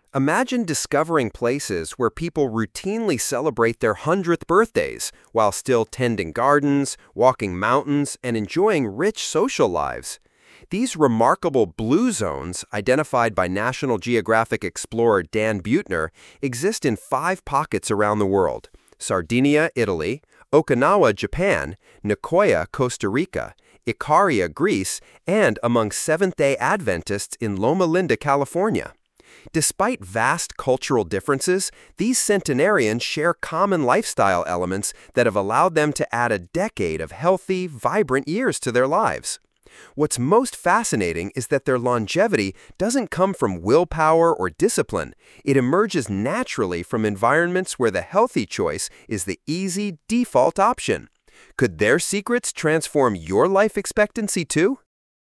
Imagine discovering places where people routinely celebrate their 100th birthdays while still tending gardens, walking mountains, and enjoying rich social lives. These remarkable blue zones, identified by National Geographic explorer Dan Buettner, exist in 5 pockets around the world: Sardinia, Italy; Okinawa, Japan; Nicoya, Costa Rica; Ikaria, Greece; and among Seventh-day Adventists in Loma Linda, California. Despite vast cultural differences, these centenarians share common lifestyle elements that have allowed them to add a decade of healthy, vibrant years to their lives. What's most fascinating is that their longevity doesn't come from willpower or discipline. It emerges naturally from environments where the healthy choice is the easy, default option. Could their secrets transform your life expectancy too?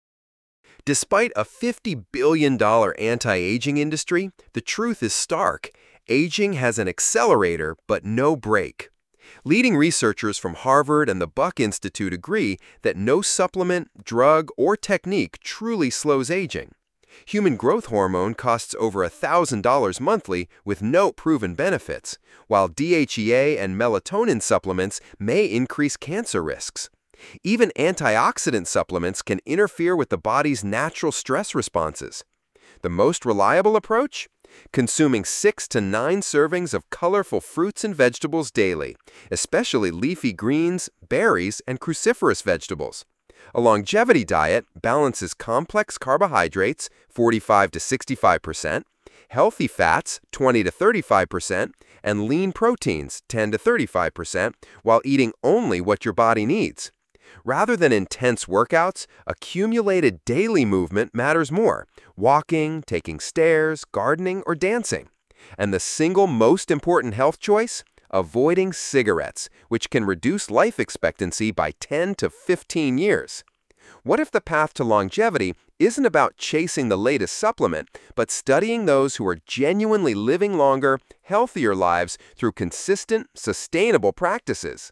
Despite a $50 billion anti-aging industry, the truth is stark. Aging has an accelerator, but no brake. Leading researchers from Harvard and the Buck Institute agree that no supplement, drug, or technique truly slows aging. Human growth hormone costs over $1,000 monthly with no proven benefits, while DHEA and melatonin supplements may increase cancer risks. Even antioxidant supplements can interfere with the body's natural stress responses. The most reliable approach? Consuming 6 to 9 servings of colorful fruits and vegetables daily, especially leafy greens, berries, and cruciferous vegetables. A longevity diet balances complex carbohydrates, 45 to 65%, healthy fats, 20 to 35%, and lean proteins, 10 to 35%, while eating only what your body needs. Rather than intense workouts, accumulated daily movement matters more: walking, taking stairs, gardening, or dancing. And the single most important health choice? Avoiding cigarettes, which can reduce life expectancy by 10 to 15 years. What if the path to longevity isn't about chasing the latest supplement, but studying those who are genuinely living longer, healthier lives through consistent, sustainable practices?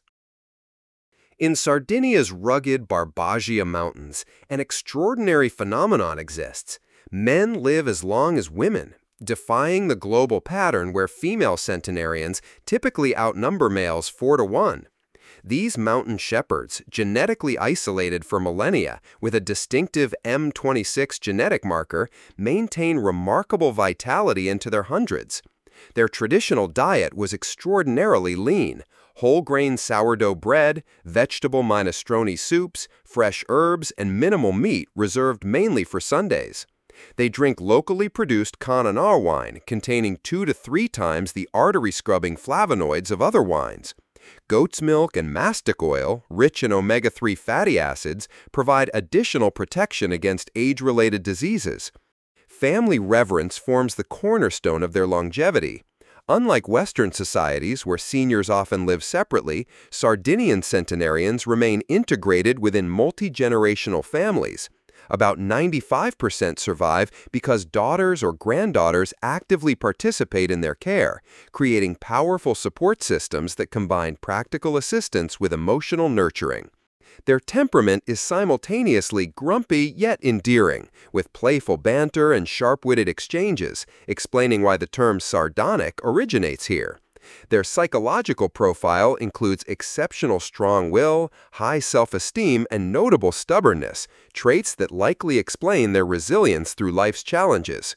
In Sardinia's rugged Barbagia Mountains, an extraordinary phenomenon exists. Men live as long as women, defying the global pattern where female centenarians typically outnumber males 4 to 1. These mountain shepherds, genetically isolated for millennia with a distinctive M26 genetic marker, maintain remarkable vitality into their hundreds. Their traditional diet was extraordinarily lean: whole grain sourdough bread, vegetable minestrone soups, fresh herbs, and minimal meat reserved mainly for Sundays. They drink locally produced Cananar wine containing 2 to 3 times the artery-scrubbing flavonoids of other wines. Goat's milk and mastic oil, rich in omega-3 fatty acids, provide additional protection against age-related diseases. Family reverence forms the cornerstone of their longevity. Unlike Western societies where seniors often live separately, Sardinian centenarians remain integrated within multi-generational families. About 95% survive because daughters or granddaughters actively participate in their care, creating powerful support systems that combine practical assistance with emotional nurturing. Their temperament is simultaneously grumpy yet endearing, with playful banter and sharp-witted exchanges, explaining why the term sardonic originates here. Their psychological profile includes exceptional strong will, high self-esteem, and notable stubbornness, traits that likely explain their resilience through life's challenges.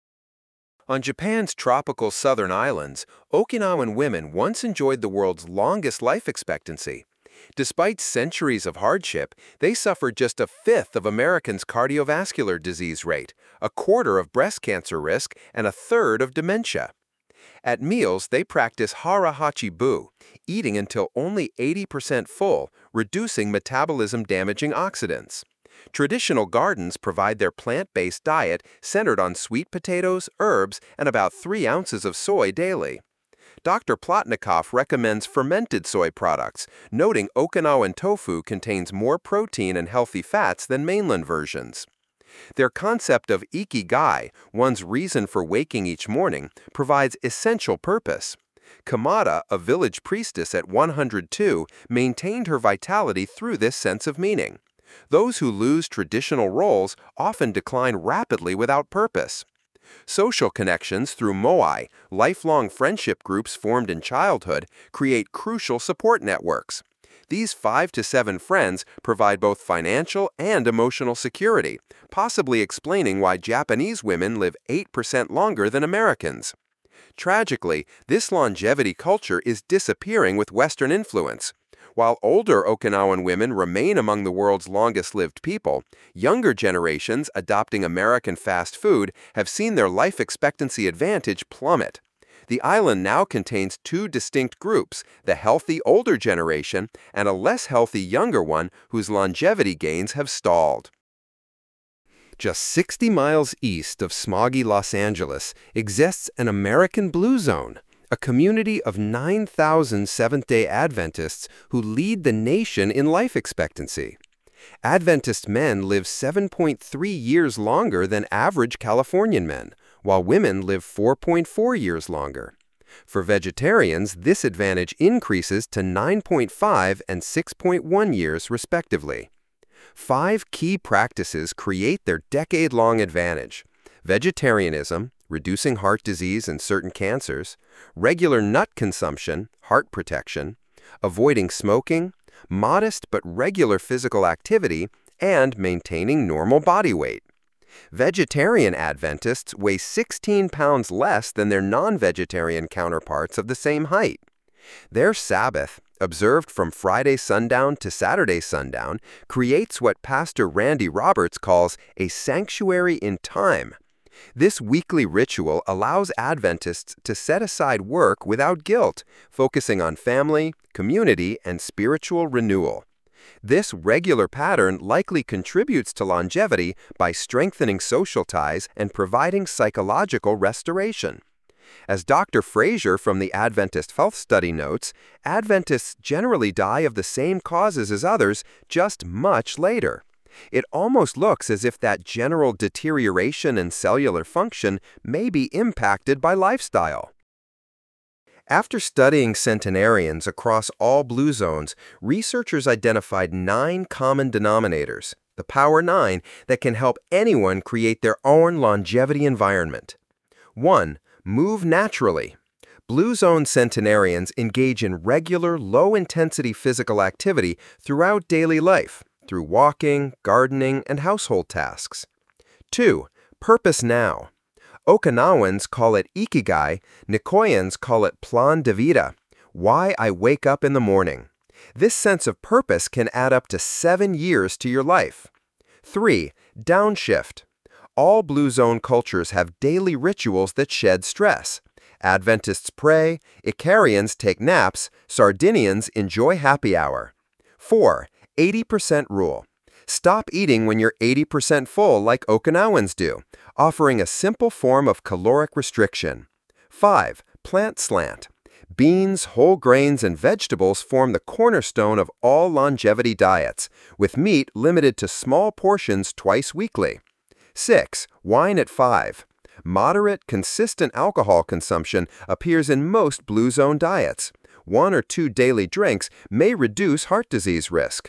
On Japan's tropical southern islands, Okinawan women once enjoyed the world's longest life expectancy. Despite centuries of hardship, they suffered just a fifth of Americans' cardiovascular disease rate, a quarter of breast cancer risk, and a third of dementia. At meals, they practice hara hachi-bu, eating until only 80% full, reducing metabolism-damaging oxidants. Traditional gardens provide their plant-based diet centered on sweet potatoes, herbs, and about 3 ounces of soy daily. Dr. Plotnikoff recommends fermented soy products, noting Okinawan tofu contains more protein and healthy fats than mainland versions. Their concept of ikigai, one's reason for waking each morning, provides essential purpose. Kamada, a village priestess at 102, maintained her vitality through this sense of meaning. Those who lose traditional roles often decline rapidly without purpose. Social connections through moai, lifelong friendship groups formed in childhood, create crucial support networks. These 5 to 7 friends provide both financial and emotional security, possibly explaining why Japanese women live 8% longer than Americans. Tragically, this longevity culture is disappearing with Western influence. While older Okinawan women remain among the world's longest-lived people, younger generations adopting American fast food have seen their life expectancy advantage plummet. The island now contains 2 distinct groups, the healthy older generation and a less healthy younger one whose longevity gains have stalled. Just 60 miles east of smoggy Los Angeles exists an American Blue Zone, a community of 9,000 Seventh-day Adventists who lead the nation in life expectancy. Adventist men live 7.3 years longer than average Californian men, while women live 4.4 years longer. For vegetarians, this advantage increases to 9.5 and 6.1 years, respectively. 5 key practices create their decade-long advantage: vegetarianism, reducing heart disease and certain cancers; regular nut consumption, heart protection; avoiding smoking; modest but regular physical activity; and maintaining normal body weight. Vegetarian Adventists weigh 16 pounds less than their non-vegetarian counterparts of the same height. Their Sabbath, observed from Friday sundown to Saturday sundown, creates what Pastor Randy Roberts calls a sanctuary in time. This weekly ritual allows Adventists to set aside work without guilt, focusing on family, community, and spiritual renewal. This regular pattern likely contributes to longevity by strengthening social ties and providing psychological restoration. As Dr. Fraser from the Adventist Health Study notes, Adventists generally die of the same causes as others, just much later. It almost looks as if that general deterioration in cellular function may be impacted by lifestyle. After studying centenarians across all Blue Zones, researchers identified 9 common denominators, the Power 9, that can help anyone create their own longevity environment. 1. Move naturally. Blue Zone centenarians engage in regular, low-intensity physical activity throughout daily life, through walking, gardening, and household tasks. 2. Purpose now. Okinawans call it ikigai, Nicoyans call it plan de vida, why I wake up in the morning. This sense of purpose can add up to 7 years to your life. 3. Downshift. All Blue Zone cultures have daily rituals that shed stress. Adventists pray, Icarians take naps, Sardinians enjoy happy hour. 4. 80% rule. Stop eating when you're 80% full like Okinawans do, offering a simple form of caloric restriction. 5. Plant slant. Beans, whole grains, and vegetables form the cornerstone of all longevity diets, with meat limited to small portions twice weekly. 6. Wine at 5. Moderate, consistent alcohol consumption appears in most Blue Zone diets. 1 or 2 daily drinks may reduce heart disease risk.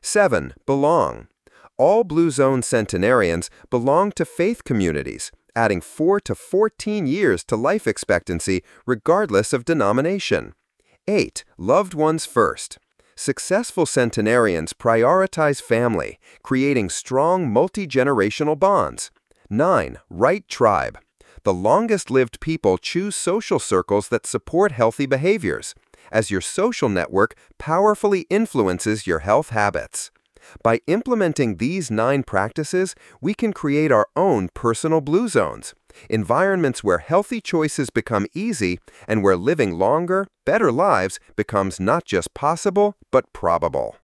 7. Belong. All Blue Zone centenarians belong to faith communities, adding 4 to 14 years to life expectancy regardless of denomination. 8. Loved ones first. Successful centenarians prioritize family, creating strong multi-generational bonds. 9. Right tribe. The longest-lived people choose social circles that support healthy behaviors, as your social network powerfully influences your health habits. By implementing these 9 practices, we can create our own personal Blue Zones, environments where healthy choices become easy and where living longer, better lives becomes not just possible, but probable.